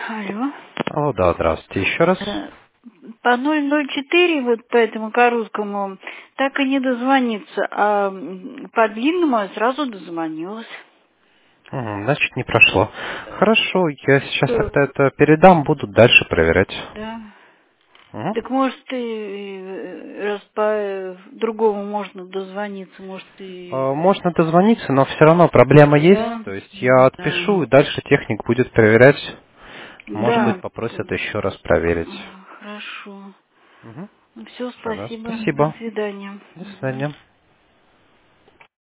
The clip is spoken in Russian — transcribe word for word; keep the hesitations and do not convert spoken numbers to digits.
Алло. О, да, здравствуйте еще раз. Э, По ноль ноль четыре, вот по этому Карузскому, так и не дозвониться, а м, по длинному я сразу дозвонилась. Мгм, значит, не прошло. Хорошо, я сейчас Э, тогда это передам, буду дальше проверять. Да. Мгм. Так может и э, раз по э, другому можно дозвониться, может и... Э, Можно дозвониться, но все равно проблема есть. Да, То есть я да, отпишу, и дальше техник будет проверять. Может быть, да. попросят еще раз проверить. Хорошо. Мгм. Все, Хорошо, да. спасибо. До Спасибо. свидания. До Мгм. свидания.